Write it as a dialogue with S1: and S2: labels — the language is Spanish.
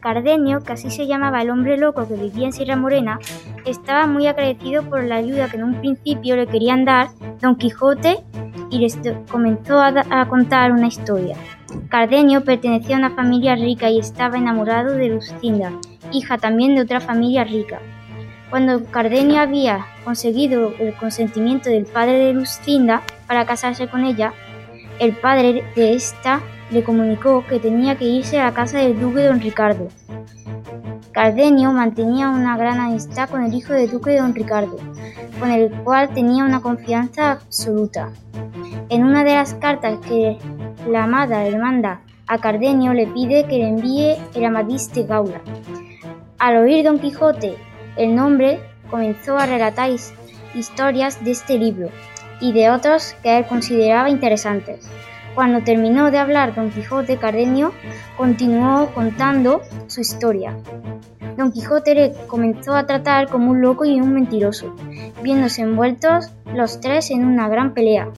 S1: Cardenio, que así se llamaba el hombre loco que vivía en Sierra Morena, estaba muy agradecido por la ayuda que en un principio le querían dar Don Quijote y les comenzó a contar una historia. Cardenio pertenecía a una familia rica y estaba enamorado de Luscinda, hija también de otra familia rica. Cuando Cardenio había conseguido el consentimiento del padre de Luscinda para casarse con ella, el padre de esta le comunicó que tenía que irse a la casa del duque don Ricardo. Cardenio mantenía una gran amistad con el hijo del duque don Ricardo, con el cual tenía una confianza absoluta. En una de las cartas que la amada le manda a Cardenio le pide que le envíe el Amadís de Gaula. Al oír Don Quijote el nombre, comenzó a relatar historias de este libro y de otros que él consideraba interesantes. Cuando terminó de hablar Don Quijote, Cardenio continuó contando su historia. Don Quijote le comenzó a tratar como un loco y un mentiroso, viéndose envueltos los tres en una gran pelea.